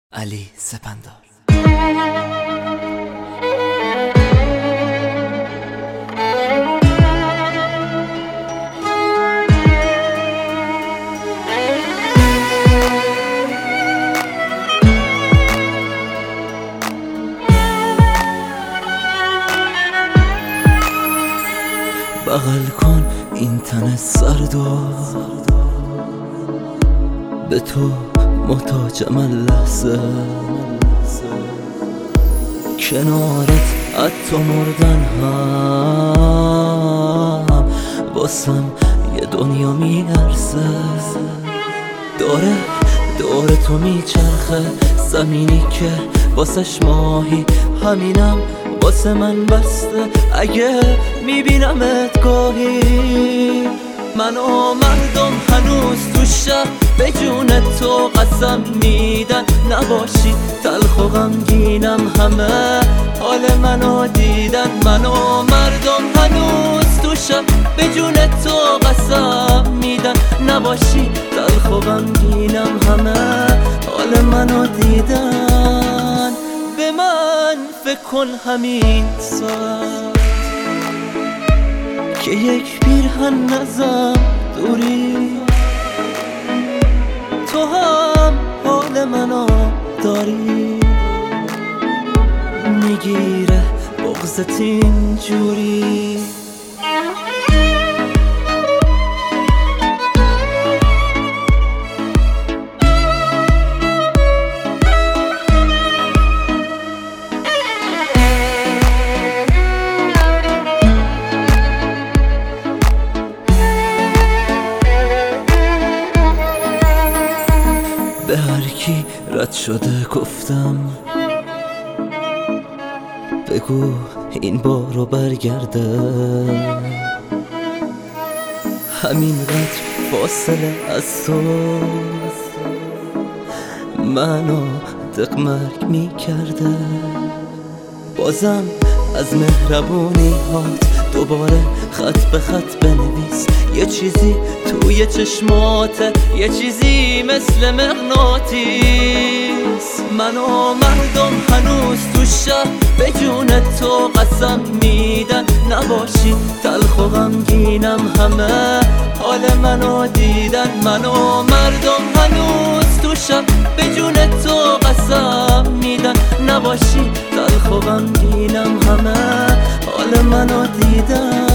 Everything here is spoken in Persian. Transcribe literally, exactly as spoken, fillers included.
علی سپندار. بغل کن این تن سردو، به تو محتاجم اللحظه، کنارت حتی مردن هم واسم یه دنیا میارزه. داره داره تو میچرخه زمینی که واسش ماهی، همینم واسه من بسته. اگه میبینمت گاهی، من و مردم هنوز تو شب به جون تو قسم میدن نباشی تلخ و غمگینم، همه حال منو دیدن. من و مردم هنوز تو شب به جون تو قسم میدن نباشی تلخ و غمگینم، همه حال منو دیدن. به من فکر کن همین ساعت که یک پیرهن نزم دوری، تو هم حال منو داری، میگیره بغضت اینجوری. به هر کی رد شده گفتم بگو این بارو برگرده، همین قدر فاصله از تو منو دقمرگ می کرده. بازم از مهربونی هات دوباره خط به خط بنویس، یه چیزی توی چشماته، یه چیزی مثل مغناطیس. من و مردم هنوز تو شب به جون تو قسم میدن نباشی تلخ و غمگینم، همه حال منو دیدن. من و مردم هنوز تو شب به جون تو قسم میدن نباشی تلخ و غمگینم، همه حال منو دیدن.